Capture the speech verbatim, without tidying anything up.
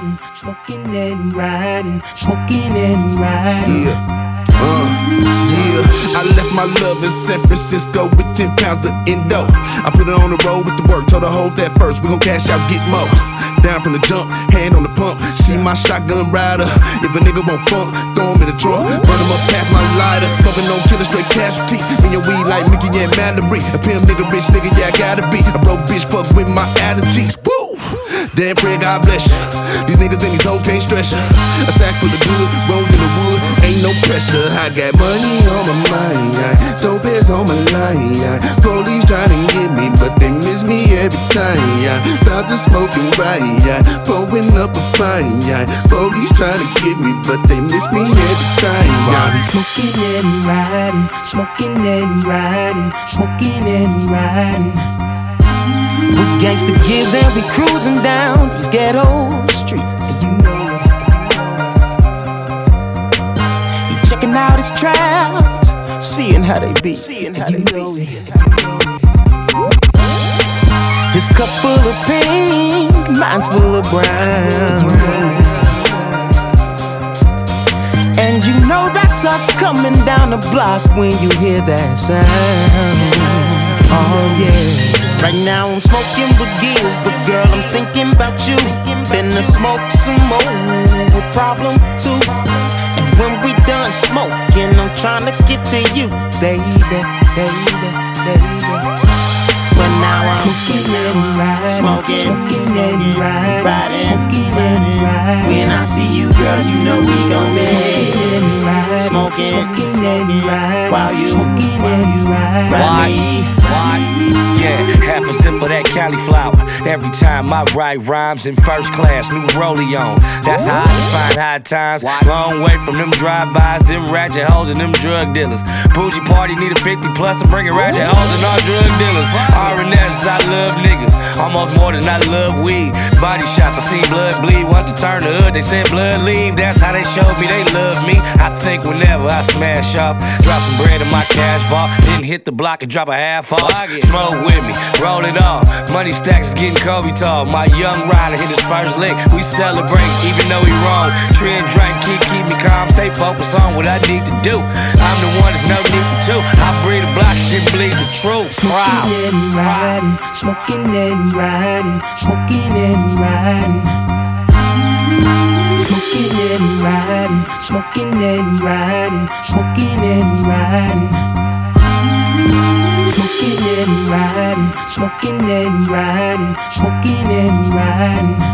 riding, smoking and riding, smoking and riding. Yeah, uh, yeah. I left my love in San Francisco with ten pounds of endo. I put her on the road with the work, told her hold that first, we gon' cash out, get more. Down from the jump, hand on the pump, she my shotgun rider. If a nigga won't funk, throw him in the trunk, burn him up past my lighter. Smoking on killer, straight casualties. Me and weed like Mickey and Mallory. A pimp nigga, rich nigga, yeah, I gotta be. A broke bitch, fuck with my allergies. Woo! Damn Fred, God bless you. These niggas and these hoes can't stress you. A sack full of good, rolled in the wood, ain't no pressure. I got money on my mind, dope is on my line. Police trying to get me, but they miss me every time. About to smoking right, pulling up a fine. Police trying to get me, but they miss me every time. Riding, smoking and riding, smoking and riding, smoking and riding. We gangsta gives and we cruising down these ghetto streets. And you know it. He checking out his traps, seeing how they be. Seeing how and you know it. His cup full of pink, mine's full of brown. You know it. And you know that's us coming down the block when you hear that sound. Oh yeah. Right now I'm smoking with gills, but girl, I'm thinking about you. Finna smoke some more with problem too. And when we done smoking, I'm trying to get to you, baby, baby, baby. But now I'm smoking and riding, smoking, smoking and riding, riding, smoking and riding. When I see you, girl, you know we gon' be smoking and riding, smoking, smoking and riding. While you smoking and riding. Why? Why? Yeah, half a sip of that cauliflower. Every time I write rhymes in first class, new rollie on. That's how I define high times. Long way from them drive-bys, them ratchet hoes and them drug dealers. Bougie party need a fifty plus, I'm bringing ratchet hoes and all drug dealers. R and S, I love niggas, almost more than I love weed. Body shots, I seen blood bleed. Want to turn the hood, they said blood leave. That's how they showed me they love me. I think whenever I smash off, drop some bread in my cash bar, then hit the block and drop a half off. Smoke with me, roll it off. Money stacks is getting Kobe tall. My young rider hit his first lick. We celebrate even though he wrong. Trend drink, keep keep me calm, stay focused on what I need to do. I'm the one, there's no need for two. I breathe the block, shit bleed the truth. Proud. Smoking and riding, smoking and riding, smoking and riding. Smoking and riding, smoking and riding, smoking and riding. Smoking and riding, smoking and riding, smoking and riding.